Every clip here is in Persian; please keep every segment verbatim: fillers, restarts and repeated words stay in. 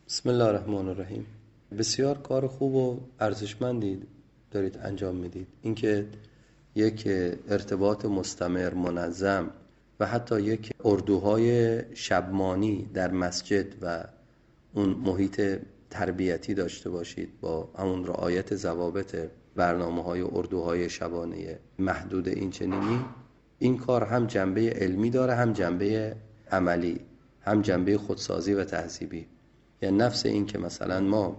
بسم الله الرحمن الرحیم. بسیار کار خوب و ارزشمندی دارید انجام میدید. اینکه یک ارتباط مستمر، منظم و حتی یک اردوهای شبمانی در مسجد و اون محیط تربیتی داشته باشید با همون رعایت ضوابط برنامه‌های اردوهای شبانه محدود این چنینی. این کار هم جنبه علمی داره، هم جنبه عملی، هم جنبه خودسازی و تهذیبی. یعنی نفس این که مثلا ما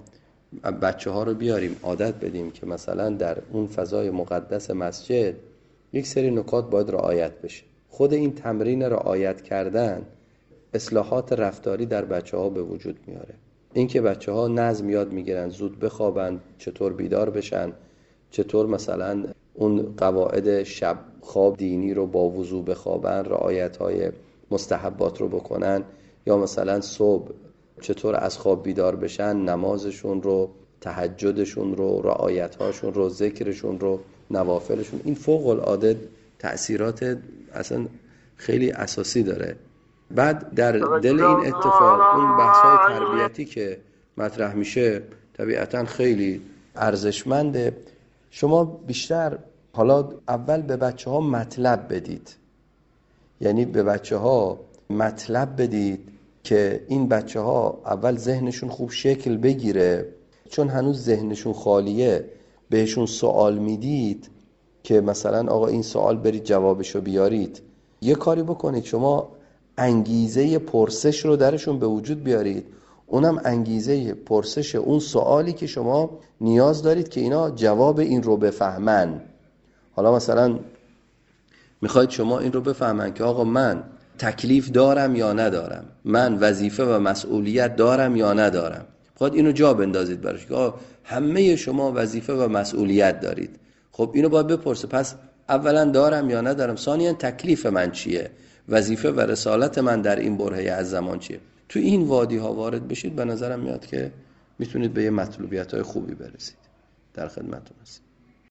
بچه ها رو بیاریم عادت بدیم که مثلا در اون فضای مقدس مسجد یک سری نکات باید رعایت بشه. خود این تمرین رعایت کردن اصلاحات رفتاری در بچه ها به وجود میاره. این که بچه ها نظم یاد میگیرن، زود بخوابن، چطور بیدار بشن، چطور مثلا اون قواعد شب خواب دینی رو با وضو بخوابن، رعایت های مستحبات رو بکنن، یا مثلا صبح چطور از خواب بیدار بشن، نمازشون رو، تهجدشون رو، رعایت‌هاشون رو، ذکرشون رو، نوافلشون. این فوق العاده تأثیرات اصلا خیلی اساسی داره. بعد در دل این اتفاق اون بحث‌های تربیتی که مطرح میشه طبیعتاً خیلی ارزشمنده. شما بیشتر حالا اول به بچه‌ها مطلب بدید، یعنی به بچه‌ها مطلب بدید که این بچه ها اول ذهنشون خوب شکل بگیره، چون هنوز ذهنشون خالیه. بهشون سوال میدید که مثلا آقا این سوال برید جوابشو بیارید. یه کاری بکنید شما انگیزه پرسش رو درشون به وجود بیارید، اونم انگیزه پرسش اون سوالی که شما نیاز دارید که اینا جواب این رو بفهمن. حالا مثلا میخواید شما این رو بفهمن که آقا من تکلیف دارم یا ندارم، من وظیفه و مسئولیت دارم یا ندارم. خود اینو جا بندازید براش که همه شما وظیفه و مسئولیت دارید. خب اینو باید بپرسه، پس اولا دارم یا ندارم، ثانیا تکلیف من چیه، وظیفه و رسالت من در این برهه از زمان چیه. تو این وادی ها وارد بشید، به نظرم میاد که میتونید به یه مطلوبیت های خوبی برسید. در خدمتتون هستم.